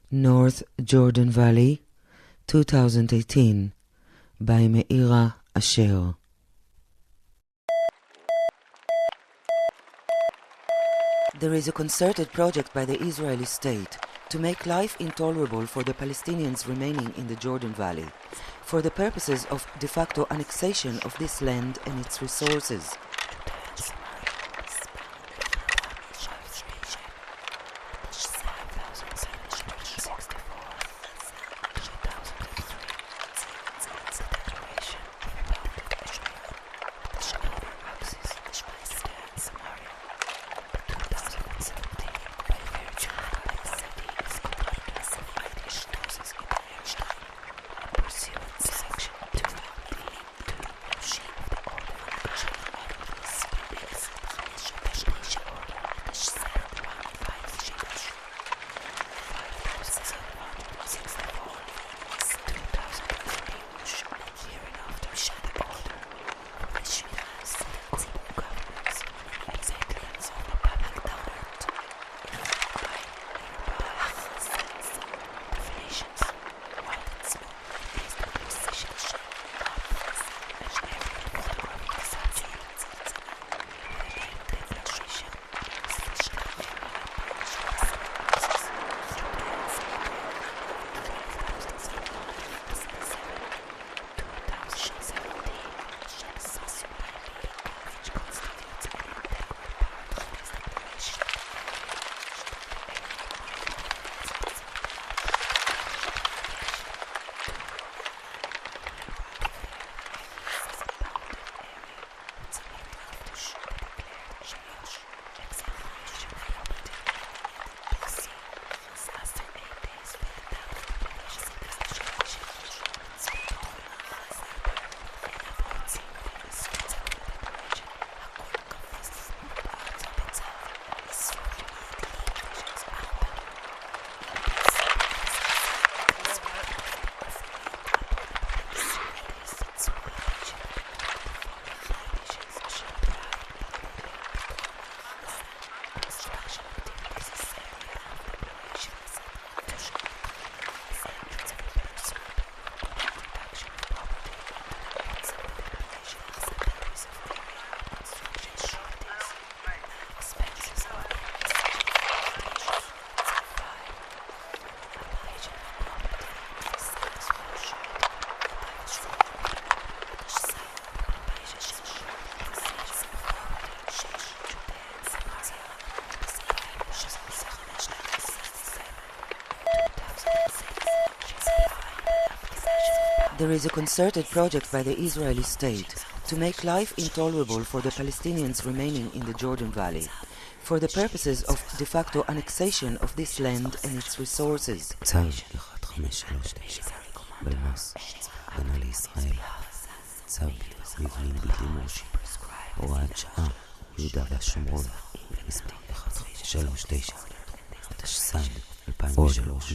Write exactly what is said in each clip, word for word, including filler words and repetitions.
North Jordan Valley, twenty eighteen, by Meira Asher. There is a concerted project by the Israeli state to make life intolerable for the Palestinians remaining in the Jordan Valley, for the purposes of de facto annexation of this land and its resources. There is a concerted project by the Israeli state to make life intolerable for the Palestinians remaining in the Jordan Valley, for the purposes of de facto annexation of this land and its resources. צו אחת חמש שלוש תשע בלמ"ס, הגנה לישראל, צו מבנים בלתי מורשים, הוראת שעה, יהודה והשומרון, מספר אחת חמש שלוש תשע, התשס"ד אלפיים ושלוש,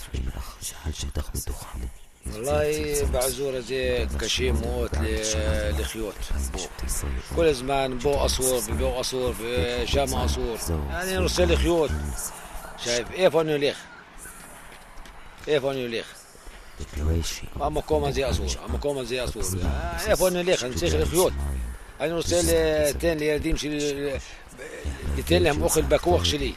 על שטח מתוחם. والله بعزورة زي كشي موت لخيوط كل زمان بو أصور بو أصور شام أصور يعني نرسل خيوط شايف إيه فانيو ليخ إيه فانيو ليخ أما كوما زي أصور أما كوما زي أصور إيه فانيو ليخ نسيخ الخيوط أنا نرسل تين ليرديم شي لتين لهم أخي البكوخ شلي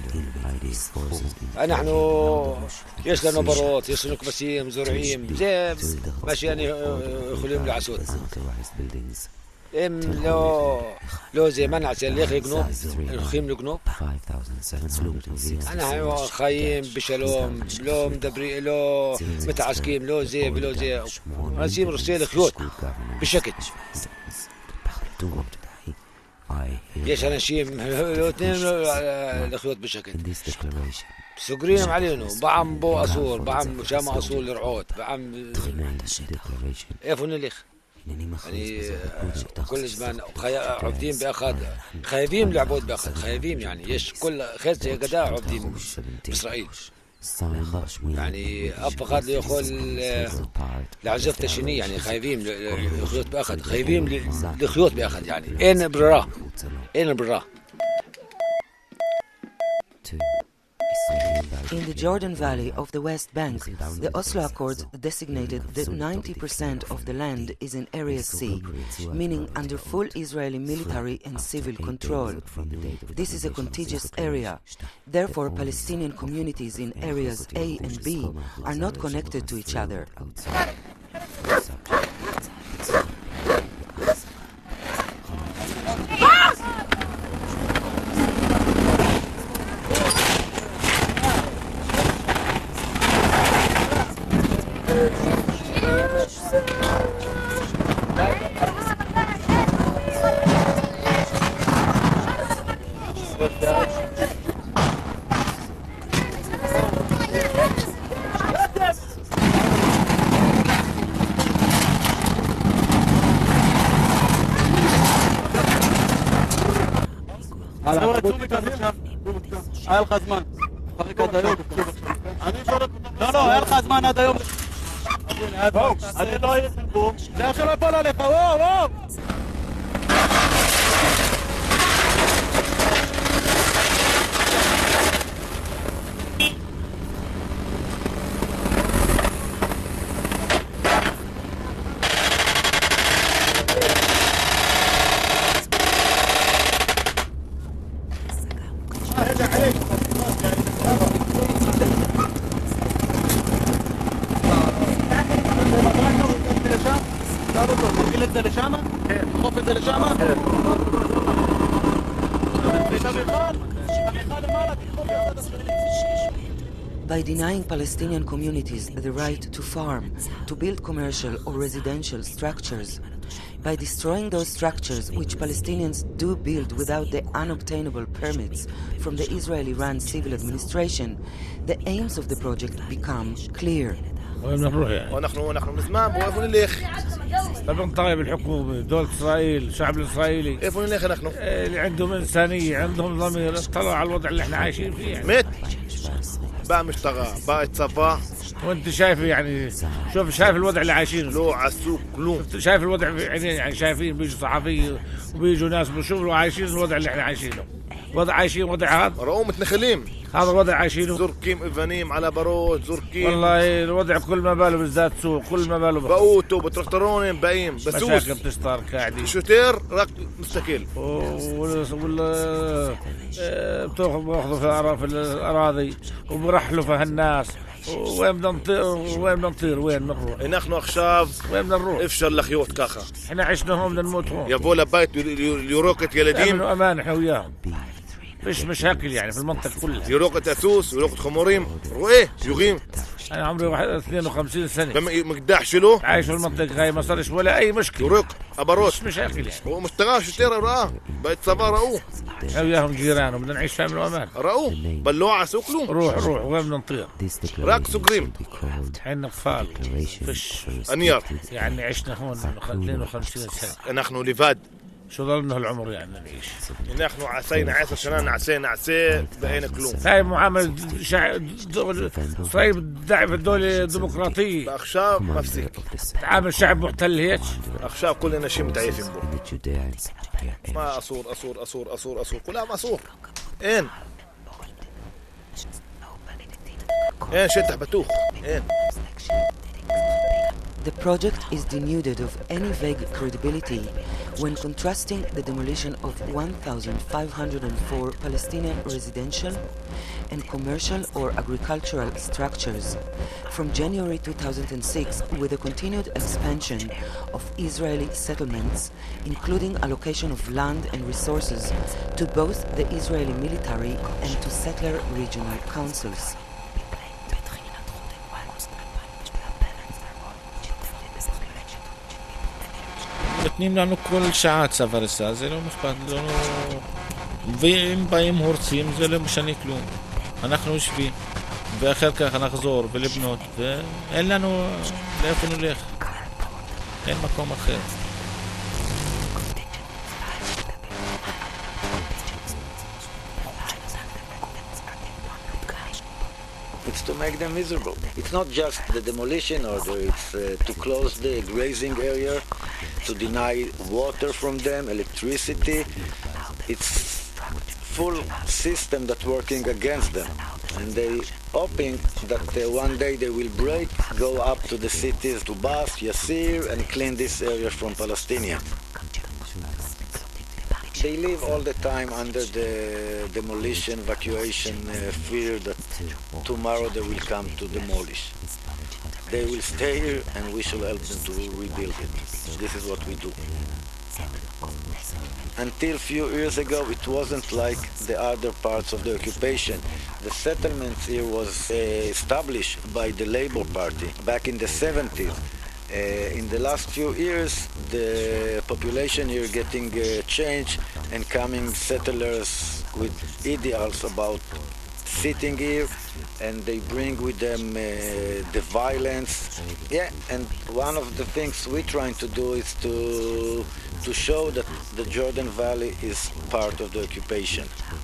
نحن يش لنا بروت يش لنا كبسيم زرعيم زي ماشي يعني يخليهم العسود ام لو لو زي منع سليخ جنوب الخيم الجنوب انا خايم بشلوم لو مدبري لو متعسكيم لو زي بلو زي نسيم رسيل خيوط بشكل يش أناشيم لو اثنين الخيوط بشكل سكرينهم علينا بعم بو أصول بعم شام أصول لرعوت بعم إيفون الليخ يعني كل زمان عبدين بأخذ خايفين لعبود بأخذ خايفين يعني يش كل خيز قداء عبدين بإسرائيل يعني أب فقط ليقول لعزفت شني يعني خايفين لخيوط بأخذ خايفين لخيوط بأخذ يعني أين برا أين برا In the Jordan Valley of the West Bank, the Oslo Accords designated that ninety percent of the land is in Area C, meaning under full Israeli military and civil control. This is a contiguous area. Therefore, Palestinian communities in areas A and B are not connected to each other. היה לך זמן. לא, לא, היה לך זמן עד היום. אני לא הייתי פה. זה עכשיו לא יפול עליך, וואו, וואו! By denying Palestinian communities the right to farm, to build commercial or residential structures, by destroying those structures which Palestinians do build without the unobtainable permits from the Israeli-run civil administration, the aims of the project become clear. ونحن نحن نسمع وين نلخ طبعا طالب الحكومة دولة إسرائيل الشعب الإسرائيلي كيف نلخ نحن اللي عندهم إنسانية عندهم ضمير اطلعوا على الوضع اللي احنا عايشين فيه يعني. مت بقى مشتغل بقى صفا وانت شايف يعني شوف شايف الوضع اللي عايشينه لو على السوق كلهم شايف الوضع يعني يعني شايفين بيجوا صحفيين وبيجوا ناس بيشوفوا عايشين الوضع اللي احنا عايشينه وضع عايشين وضع هذا رؤوا متنخلين هذا الوضع عايشينه زركيم إفانيم على باروت زركيم والله الوضع كل ما باله بالذات سوق كل ما باله بقوتوا بتركترونين باقيين بسوس مشاكل بتشتغل قاعدين شوتير راك مستقل ولا بتاخذوا في الأراضي وبرحلوا في هالناس وين بدنا نطير وين بدنا نطير وين بنروح نحن أخشاب وين بدنا نروح افشل لخيوط كاخا احنا عشنا هون بدنا نموت هون يا فولا بيت يوروكت يا لديم امن وامان احنا وياهم فيش مشاكل يعني في المنطقه كلها يوروكت أسوس يوروكت خموريم رويه يغيم انا عمري اثنين وخمسين سنه مقداح شلو عايش في المنطقه هاي ما صارش ولا اي مشكله يوروك أباروت مش مشاكل يعني هو مشتغل شتير راه بيت صبا رأوه احنا وياهم جيران وبدنا نعيش في امن وامان رأوه بلوعه سوكلو روح روح وين بدنا نطير راك سوكريم احنا اطفال فيش انيار يعني عشنا هون اثنين وخمسين سنه نحن لفاد شو ضلنا هالعمر يعني نعيش نحن عسينا عشر سنين عسينا عسي بقينا كلهم هاي معاملة شع... إسرائيل دعم الدولة الديمقراطية أخشاب مفسك تعامل شعب محتل هيك أخشاب كلنا شيء متعيفين بو ما أصور أصور أصور أصور أصور كلها ما أصور إين إين شتح بتوخ إين The project is denuded of any vague credibility when contrasting the demolition of one thousand five hundred four Palestinian residential and commercial or agricultural structures from January two thousand six with the continued expansion of Israeli settlements, including allocation of land and resources to both the Israeli military and to settler regional councils. נותנים לנו כל שעה צו הריסה, זה לא משפט, לא... ואם באים הורסים זה לא משנה כלום. אנחנו יושבים, ואחר כך נחזור ולבנות, ואין לנו לאיפה נלך. אין מקום אחר. It's to make them miserable. It's not just the demolition order, it's uh, to close the grazing area, to deny water from them, electricity. It's full system that's working against them. and they hoping that uh, one day they will break, go up to the cities to Bas, Yassir, and clean this area from Palestinians. They live all the time under the demolition, evacuation uh, fear that tomorrow they will come to demolish. They will stay here and we shall help them to rebuild it. This is what we do. Until a few years ago, it wasn't like the other parts of the occupation. The settlement here was uh, established by the Labour Party back in the seventies. Uh, in the last few years, the population here getting uh, changed and coming settlers with ideals about sitting here, and they bring with them uh, the violence. Yeah, and one of the things we're trying to do is to to show that the Jordan Valley is part of the occupation.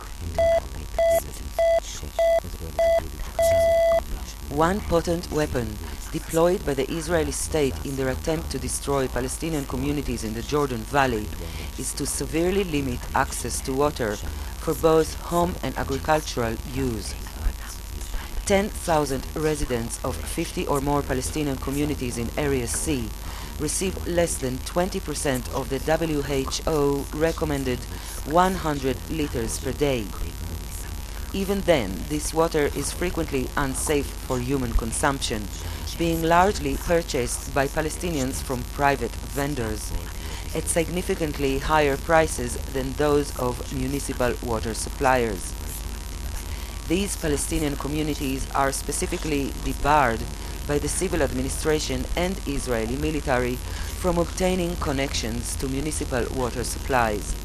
One potent weapon deployed by the Israeli state in their attempt to destroy Palestinian communities in the Jordan Valley is to severely limit access to water for both home and agricultural use. ten thousand residents of fifty or more Palestinian communities in Area C receive less than twenty percent of the W H O recommended one hundred liters per day. Even then, this water is frequently unsafe for human consumption, being largely purchased by Palestinians from private vendors at significantly higher prices than those of municipal water suppliers. These Palestinian communities are specifically debarred by the civil administration and Israeli military from obtaining connections to municipal water supplies.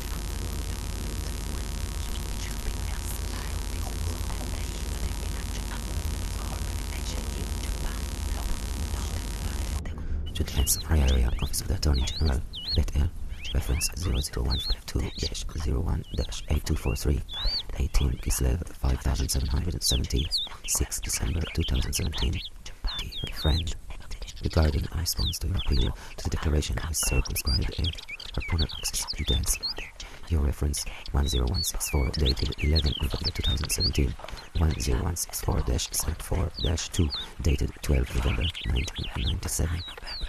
Judeans Area Office of the Attorney General, Red L, reference zero zero one five two dash zero one dash eight two four three, eighteen Kislev five thousand seven hundred seventy-six, December two thousand seventeen. Dear friend, regarding a response to your appeal to the declaration of a circumscribed area for Polar Access Judeans, your reference one zero one six four dated eleven November two thousand seventeen, one zero one six four dash seventy-four dash two dated twelve November nineteen ninety-seven.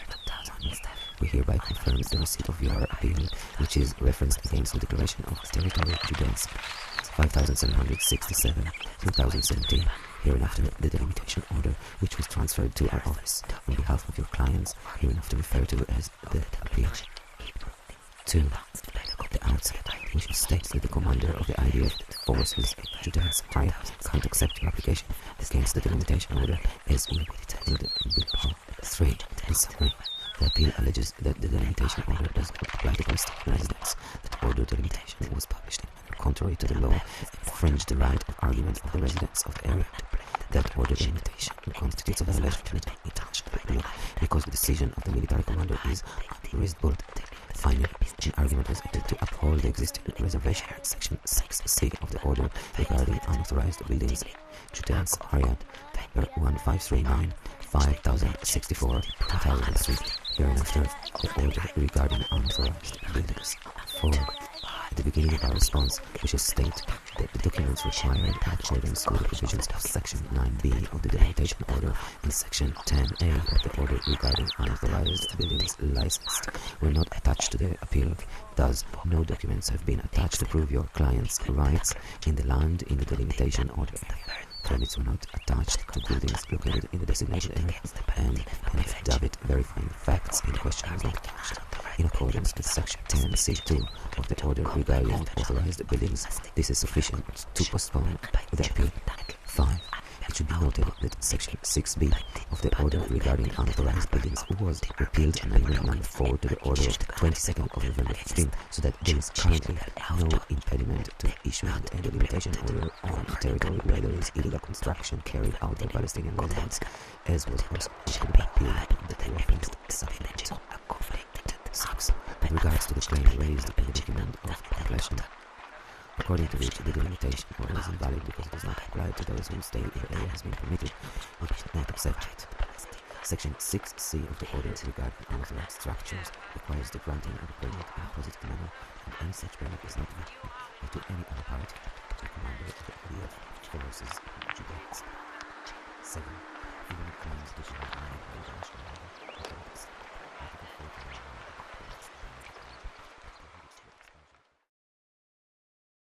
We hereby confirm the receipt of your appeal, which is referenced against the declaration of territory Judeans five thousand seven hundred sixty-seven, two thousand seventeen, hereinafter the delimitation order which was transferred to our office on behalf of your clients, hereinafter referred to as the appeal. two. At the outset, we should state that the commander of the I D F forces, Judeans Area, can't accept your application against the delimitation order as we detailed below. three. In summary, the appeal alleges that the delimitation order does not apply to Palestinian residents, that order delimitation was published in manner contrary to the law and infringed the right of argument of the residents of the area, that order delimitation constitutes a violation of international law because the decision of the military commander is unreasonable. Finally, an argument was made to uphold the existing reservation in Section six C of the order regarding unauthorized buildings, Judeans Area, paper one five three nine, five thousand sixty-four, two thousand three, hereinafter the order regarding unauthorized buildings. four. At the beginning of our response, we should state that the documents required in accordance with the provisions of Section nine B of the delimitation order and Section ten A of the order regarding unauthorized buildings licensed were not attached to the appeal. Thus, no documents have been attached to prove your client's rights in the land in the delimitation order. Permits were not attached to buildings located in the designated area, and an affidavit verifying the facts in question was not attached. In accordance with Section ten C two of the order regarding authorized buildings, this is sufficient to postpone the appeal. five. It should be noted that Section six B of the order regarding unauthorized buildings was repealed on Amendment number four to the order of twenty-second of November fifteenth, so that there is currently no impediment to issuing a delimitation order on a territory where there is illegal construction carried out by Palestinian residents, as was also mentioned in the appeal that the referenced supplement. six. With regards to the claim raised in the document of completion, according to which the delimitation order is invalid because it does not apply to those whose stay in the area has been permitted, we should not accept it. Section six C of the Ordinance regarding unauthorized structures requires the granting of a permit in a positive manner, and any such permit is not granted to any other party to a commander of the Allied forces, Judex. seven.